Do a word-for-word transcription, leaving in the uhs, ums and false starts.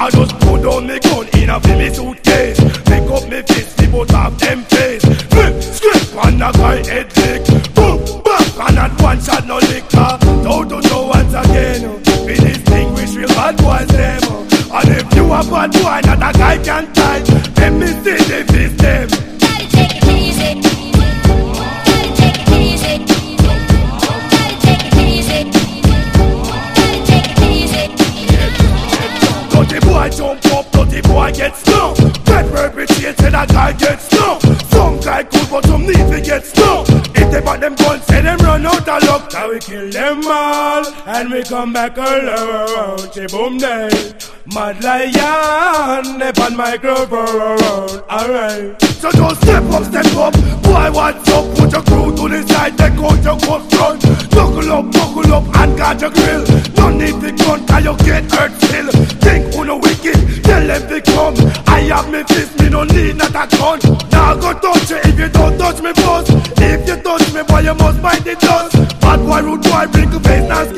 I just put down me gun in a me suitcase. Pick up me fist, the both of them face. Flip, script on a guy head lick. Boom, back, and at one shot no liquor. Don't do no once again. We distinguish real bad boys them. And if you a bad boy, not a guy can tie. Let me see the fist them. Gotta take it easy. Gotta take it easy. Gotta take it easy. Gotta take it easy. Dirty boy jump up, dirty boy get stung. Get perpetrated, a guy get stung. Some guy cool, but some need to get stung. If they bought them guns, say them run out of luck. Now we kill them all, and we come back alone. Boom day, Mad Lion, up on microphone. Alright, so just step up, step up. Boy, what's up? Put your crew to the side, take out your cup front. Buckle up, buckle up, and guard your grill. No need to gun, cause you get hurt still. Think who no wicked, tell them to come. I have me fist, me no need not a gun. Now go touch you if you don't touch me first. If you touch me, boy, you must bite the dust. Bad boy, rude boy, bring a face, now